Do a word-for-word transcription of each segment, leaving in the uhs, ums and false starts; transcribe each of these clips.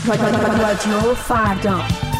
رادیو فردا.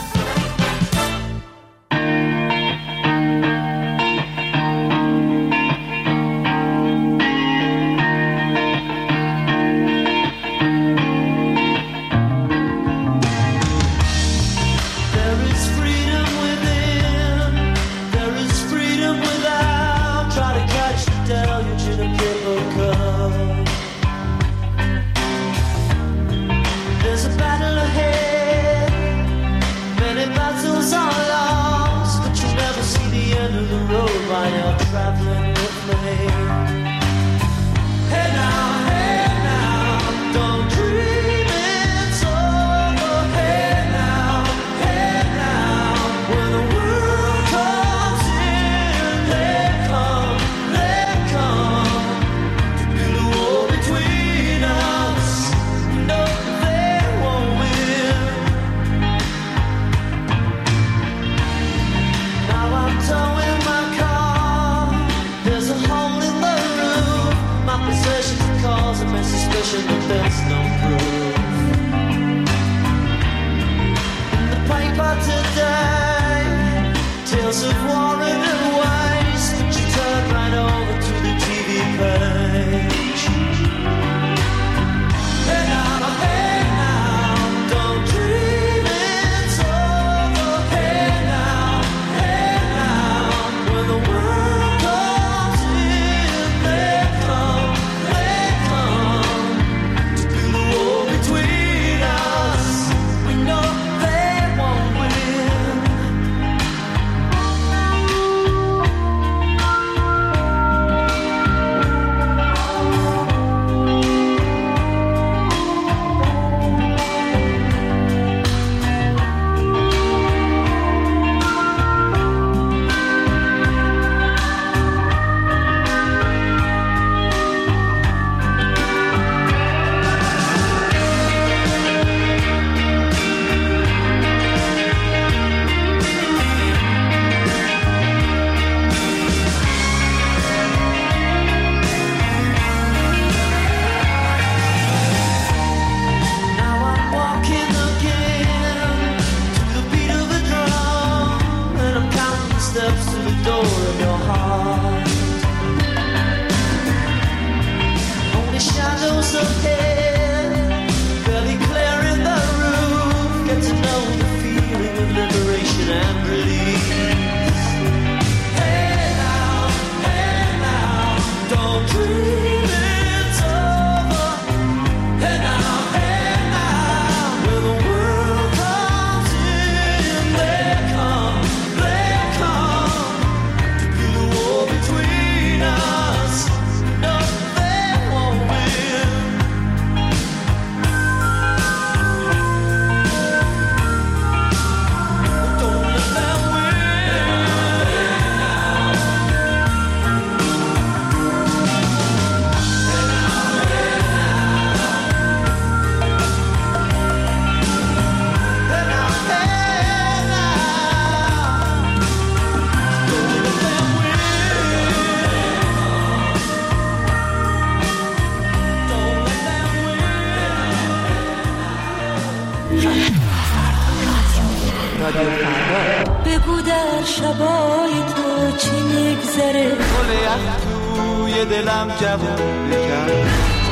بگو در شبای تو چی میگذره گل یخ توی دلم جوون بکن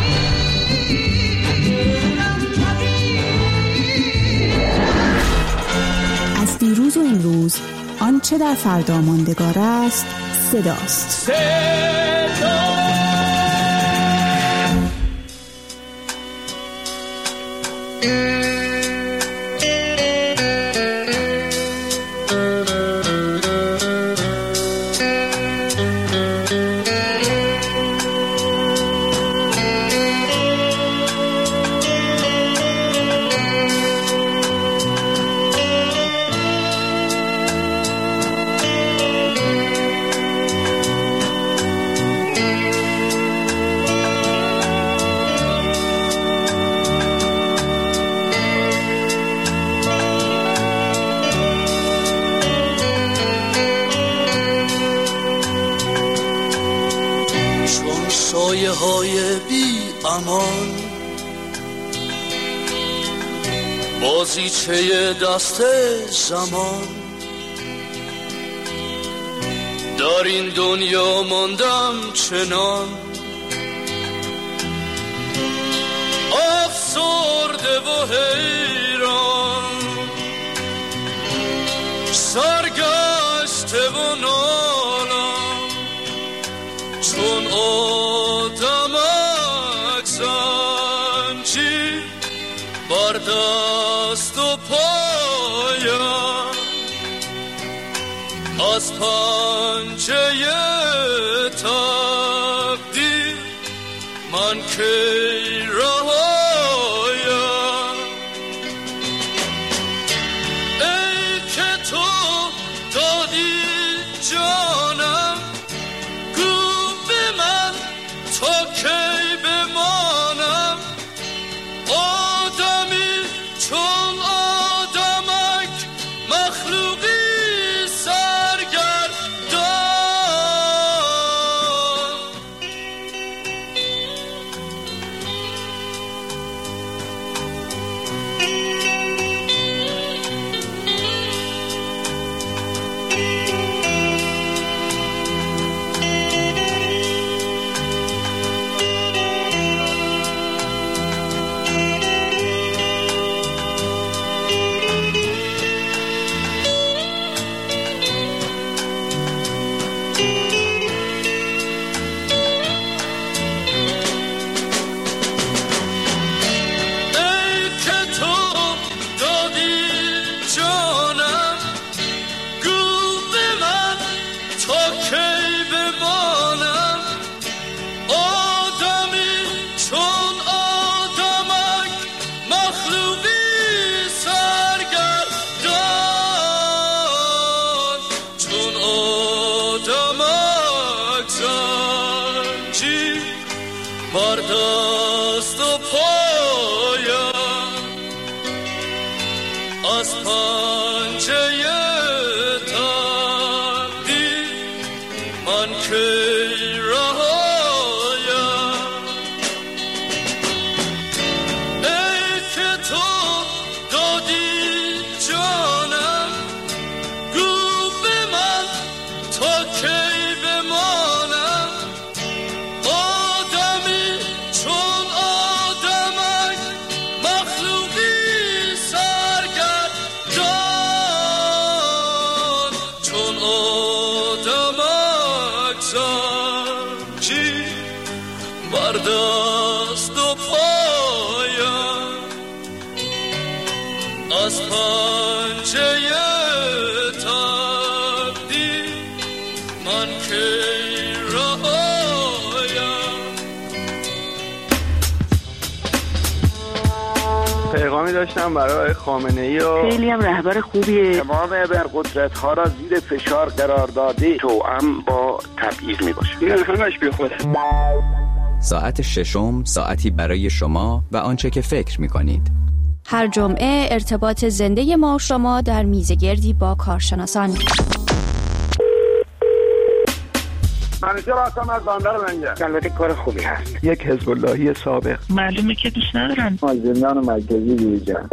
از دیروز و امروز آنچه در فردا ماندگار است صداست. صدا سایه های بی امان بازیچه دست زمان در این دنیا ماندم چنان افسرده و حیران سرگشته و نالم چون آدمک زنجیر بر دست و پایم از پنجه تقدیر من کی رهایم ای که تو دادی جانم گو به من تا کی بمانم آدمی چون آدمک مخلوقی بر دست و پایم از پنجه تقدیر من کی رهایم ای که تو دادی جانم گو به من تا کی بمانم آدمی چون آدمک مخلوقی سرگردان چون آدمک زنجیر بر دست و پایم از پنجه تقدیر من کی پیغامی داشتم برای خامنه‌ای و خیلی هم رهبر خوبیه. تمام ابرقدرت ها را زیر فشار قرار داده توأم با تبعیض می باشه. این همش بی خوده. ساعت ششم ساعتی برای شما و آنچه که فکر می کنید. هر جمعه ارتباط زنده ما و شما در میزگردی با کارشناسان. منیجر هستم از بندر منجر. البته کار خوبی هست. یک حزب اللهی سابق. معلومه که دوست ندارن. از زندان مرکزی بیرون.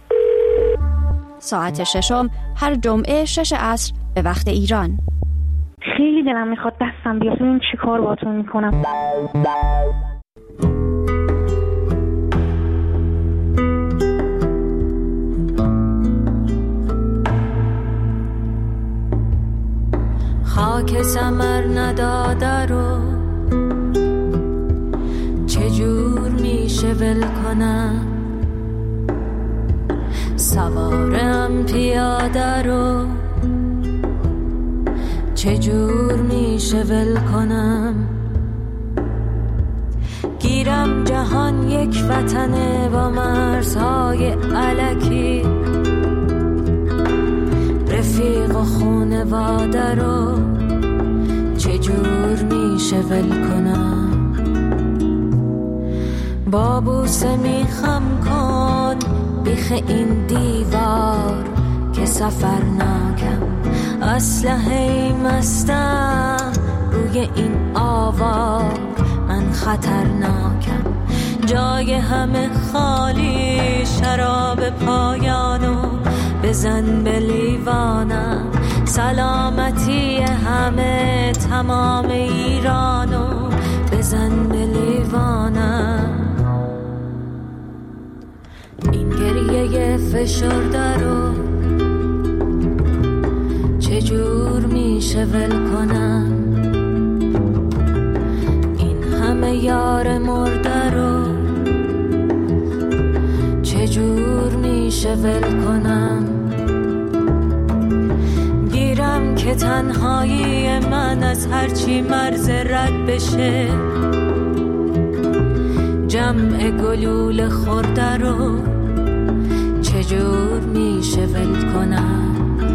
ساعت ششم هر جمعه شش عصر به وقت ایران. خیلی دلم میخواد دستم بیاد این چی کار باتون میکنم. خاک ثمر نداده رو چجور میشه ول کنم سوارم پیاده رو چجور میشه ول کنم گیرم جهان یک وطنه با مرزهای الکی رفیق و خونواده رو چجور میشه ول کنم با بوسه میخم کن بیخ این دیوار که سفر ناکم اسلحه مستم روی این آوار من خطرناکم جای همه خالی شراب به پایانو بزن به لیوانم، سلامتی همه تمام ایرانو بزن به لیوانم. این گریه فشرده رو چجور میشه ول کنم؟ این همه یار مرده رو چجور میشه ول کنم؟ گیرم که تنهایی من از هرچی مرز رد بشه، جمع گلول خورده رو چجور میشه ول کنم؟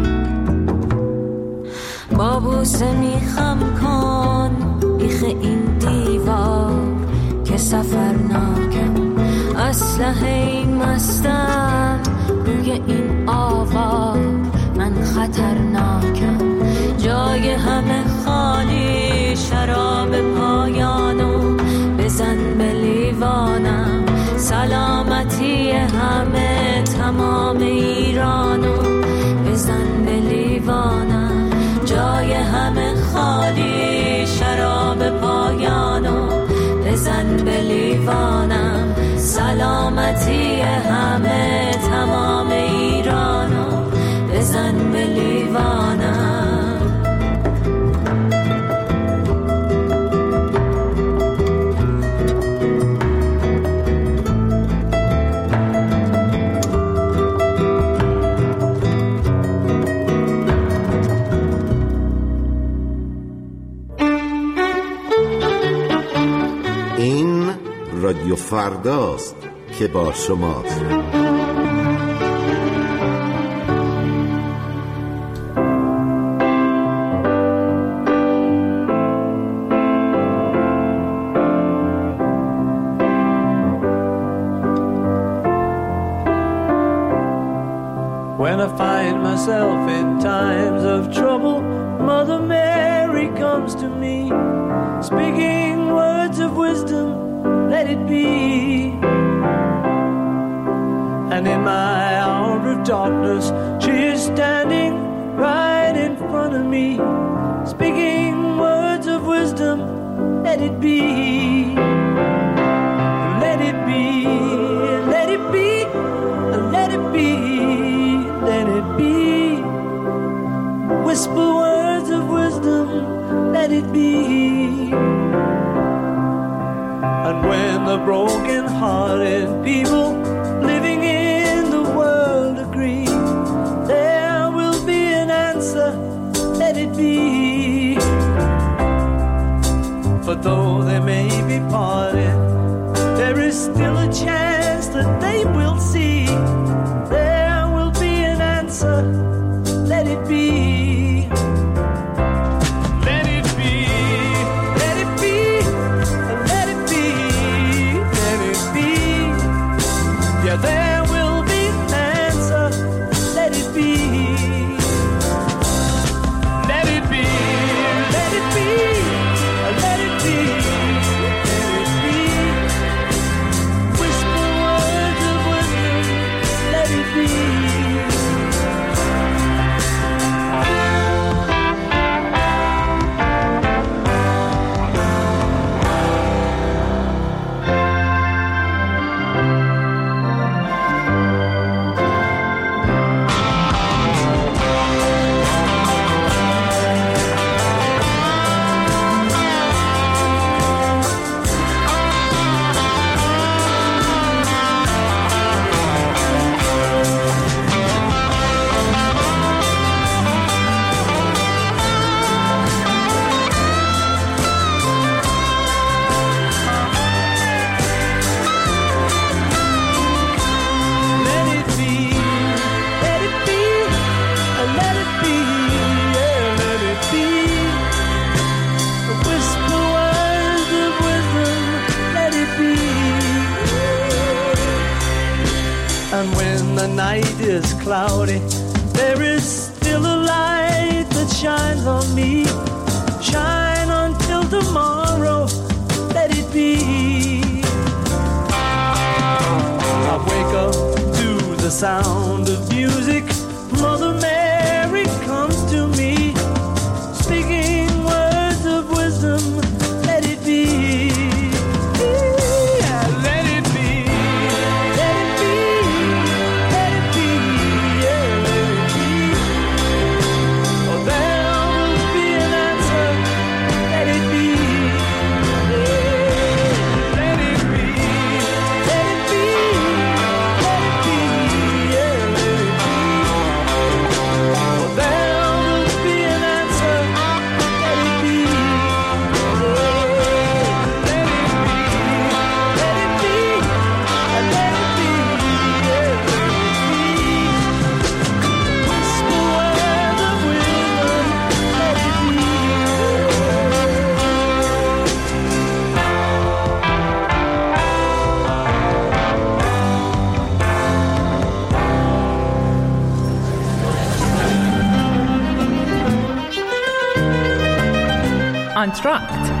با بوسه میخم کن بیخ این دیوار که سفرناکم، اسلحه مستم روی این آوار، من خطرناکم. جای همه خالی، شراب پایانو بزن به لیوانم، سلامتی همه تمام ایرانو بزن به لیوانم. جای همه خالی، شراب پایانو بزن به لیوانم، سلامتی همه تمام ایرانو بزن به لیوانم. رادیو فرداست که با شماست. When I find myself in times of trouble, Mother Mary comes to me, speaking words of wisdom, let it be. And in my hour of darkness, she is standing right in front of me, speaking words of wisdom, let it be. Let it be, let it be, let it be, let it be. Whisper words of wisdom, let it be. And when the broken-hearted people living in the world agree, there will be an answer, let it be. For though they may be parted, there is still a chance that they will see. There will be an answer, let it be. There will be an answer, let it be. Let it be, let it be, let it be, let it be. Whisper words of wisdom, let it be. Night is cloudy, there is still a light that shines on me. Shine until tomorrow, let it be. I wake up to the sound of music, Mother Mary comes to me, speaking words of wisdom. Let it be. آنتراکت.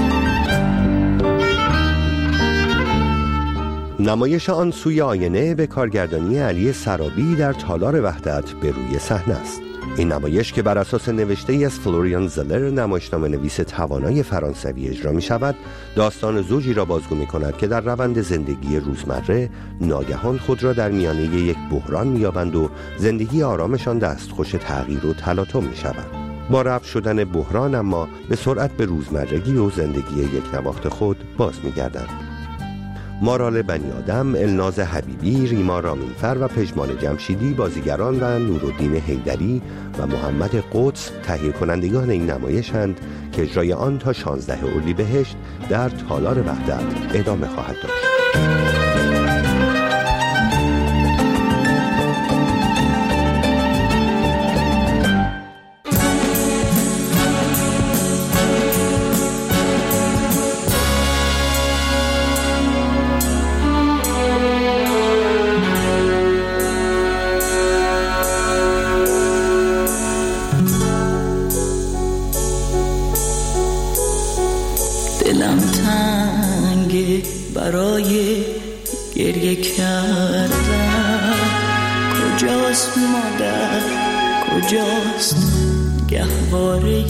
نمایش آن سوی آینه به کارگردانی علی سرابی در تالار وحدت به روی صحنه است. این نمایش که بر اساس نوشته ای از فلوریان زلر نمایشنامه نویس توانای فرانسوی اجرا می شود، داستان زوجی را بازگو می کند که در روند زندگی روزمره ناگهان خود را در میانه یک بحران می یابند و زندگی آرامشان دستخوش تغییر و تلاطم می شود. با رفع شدن بحران اما به سرعت به روزمرگی و زندگی یک نواخت خود باز می گردند. مارال بنی آدم، الناز حبیبی، ریما رامینفر و پژمان جمشیدی بازیگران و نورالدین حیدری و محمد قدس تهیه کنندگان این نمایشند که اجرای آن تا شانزده اردیبهشت در تالار وحدت ادامه خواهد داشت. دلم تنگه برای گریه کردن، کجاست مادر، کجاست گهواره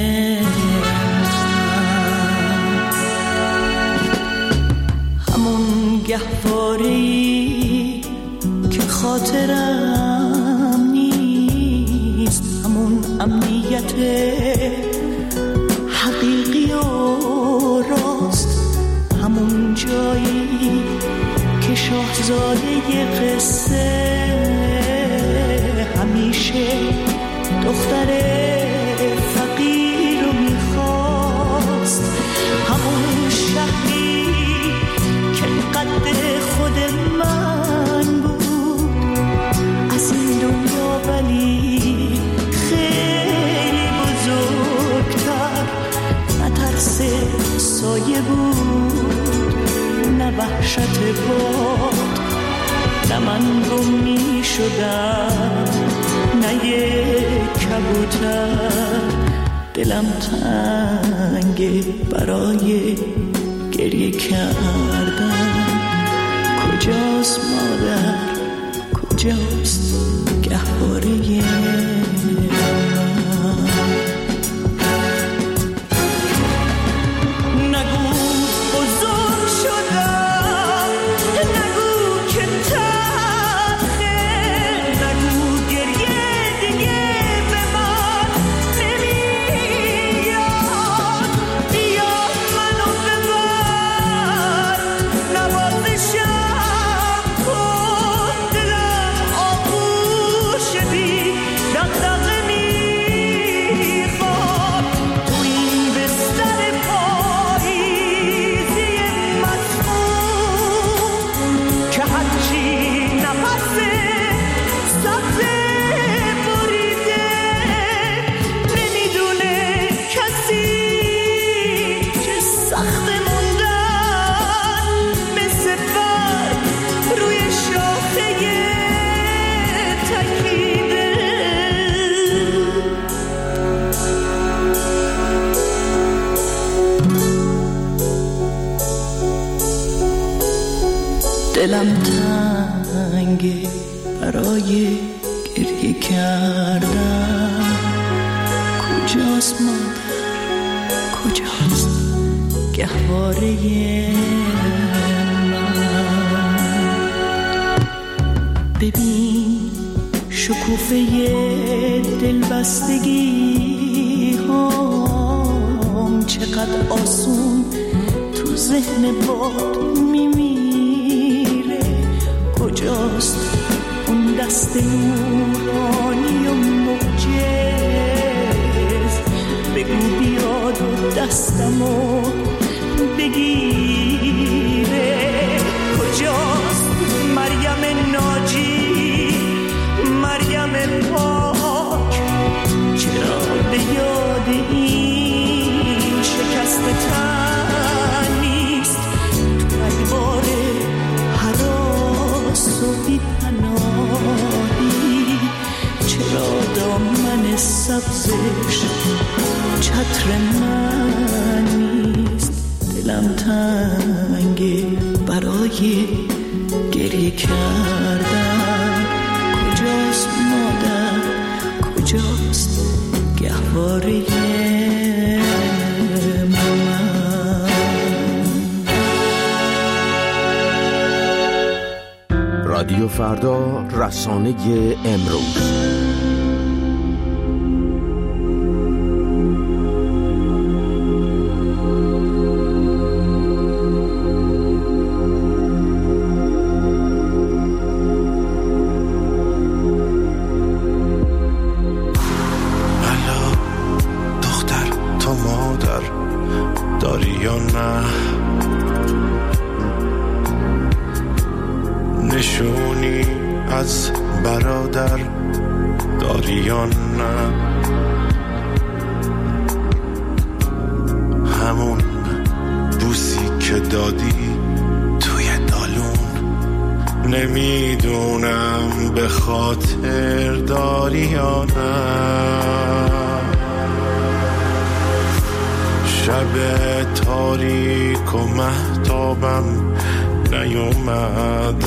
همون گهواره‌ای که خاطرم نیست، همون امنیت حقیقی و راست، همون جایی که شاهزاده قصه همیشه دختر فقیر رو میخواست، همون شهری که قد خود من بود از این دنیا، ولی خیلی بزرگتر، نه ترس سایه بود نه وحشت باد، نه من گم می شدم نه یک کبوتر. دلم تنگه برای گریه کردن، کجاست مادر، کجاست گهواره دلم تنگه برای گریه کردن. کجاست مادر، کجاست گهواره من؟ ببین شکوفه دلبستگی هم چقدر آسون تو ذهن باد میمیره. کجاست اون دست نورانی و معجز؟ بگو بیاد و دستمو بگیره. کجاست مریم ناجی، مریم پاک؟ چرا به یاد این شکست تن نیست؟ تو رگبار هراس و بی‌پناهی چرا دامن سبزش چتر من نیست؟ دلم تنگه برای گریه کردن. کجاست مادر، کجاست گهواره من؟ رادیو فردا، رسانه امروز. نشونی از برادر داری یا نه؟ همون بوسی که دادی توی دالون، نمیدونم به خاطر داری یا نه. شب تاریک و مهتابم نیومد،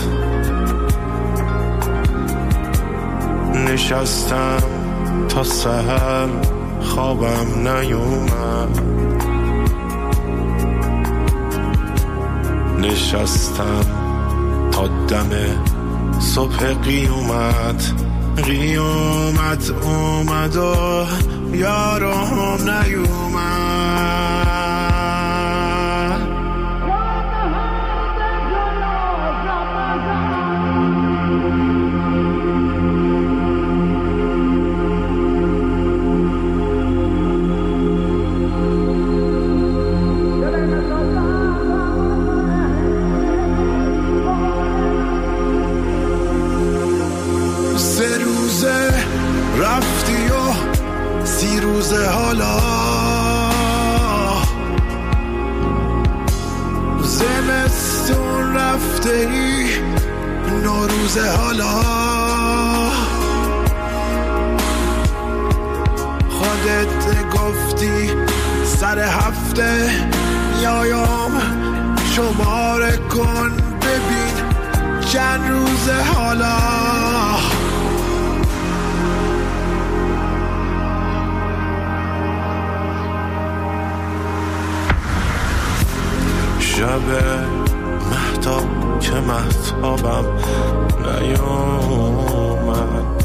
نشستم تا سحر خوابم نیومد، نشستم تا دم صبح قیامت. قیامت اومد و یارم نیومد. رفتی و سی روزه حالا، زمستون رفته ای نوروزه حالا. خودت گفتی سر هفته میایم شماره کن ببین چند روزه حالا. شب مهتاب که مهتابم نیومد،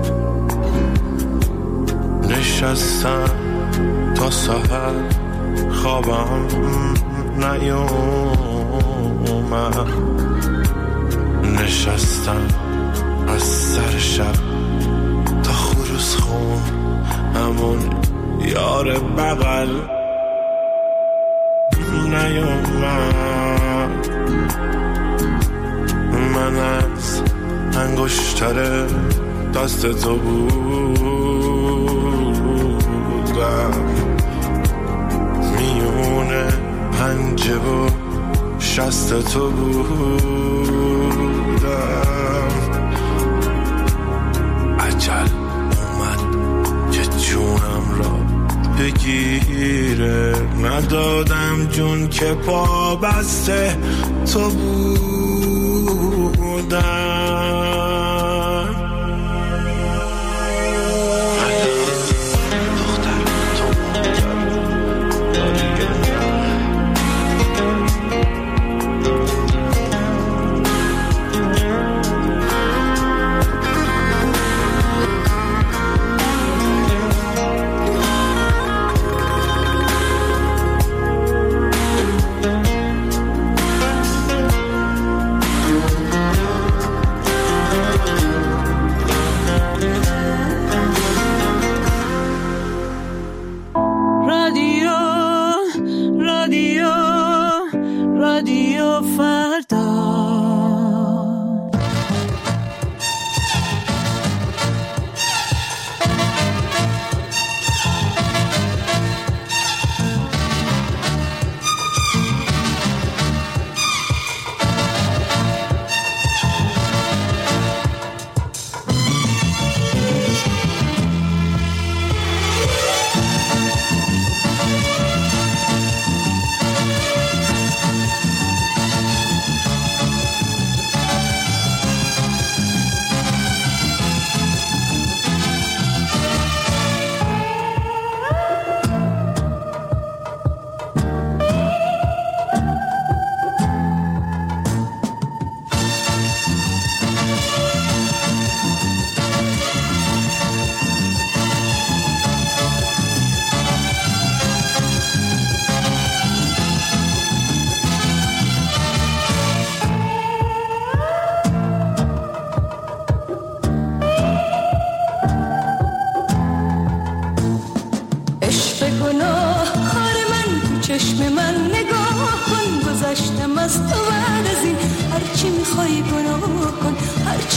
نشستم تا سحر خوابم نیومد، نشستم از سر شب تا خروس خون همون یار بغل نیومد. من از انگشتر دست تو بودم، میونه پنجه و شست تو بودم. عجل اومد که جونم را بگیره، ندادم جون که پا بسته تو بودم.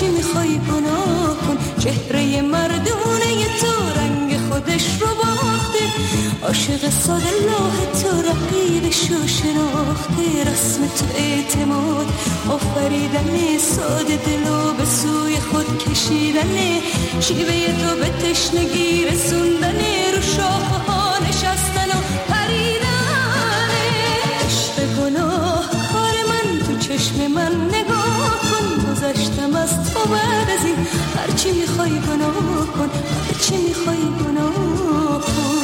میخوای گناه کن. چهره مردونه تو رنگ خودش رو باخته، عاشق ساده لاه تو رقیبشو شناخته. رسم تو اعتماد آفریدن، ساده دلو به سوی خود کشیدنه. شیوه تو به تشنگی رسوندنه، رو شاخه ها نشستن و پریدنه. عشق گناه کار من، تو چشم من نگاه کن. گذشتم از تو بعد از این، هرچی میخوای گناه کن، هرچی میخوای گناه کن.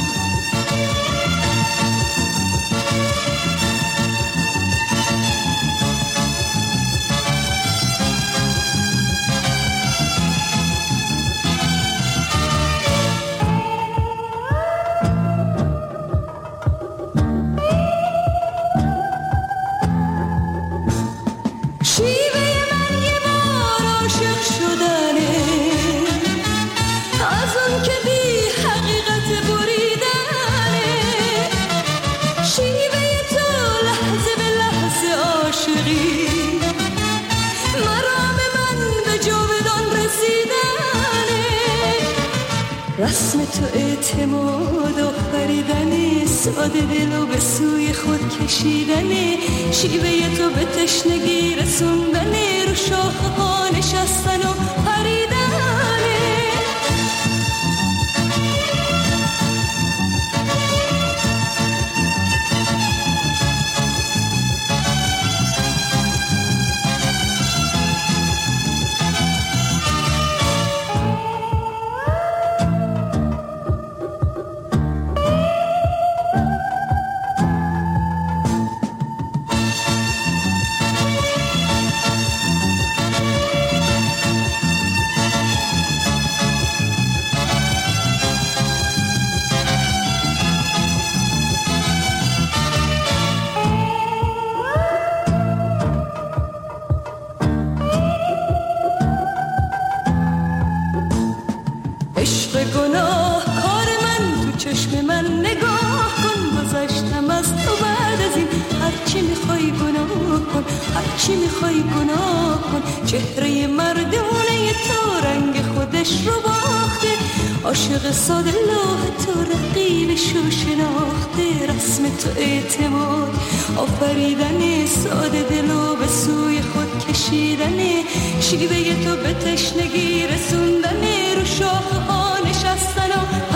رسم تو اعتماد آفریدنه، ساده دلو به سوی خود کشیدنه. شیوه تو به تشنگی رسوندنه، رو شاخه ها نشستن و پریدنه. هرچی میخوای گناه کن. چهره مردونه تو رنگ خودش رو باخته، عاشق ساده لاه تو رقیبشو شناخته. رسم تو اعتماد آفریدنه، ساده دلو به سوی خود کشیدنه. شیوه تو به تشنگی رسوندنه، رو شاخه ها نشستن و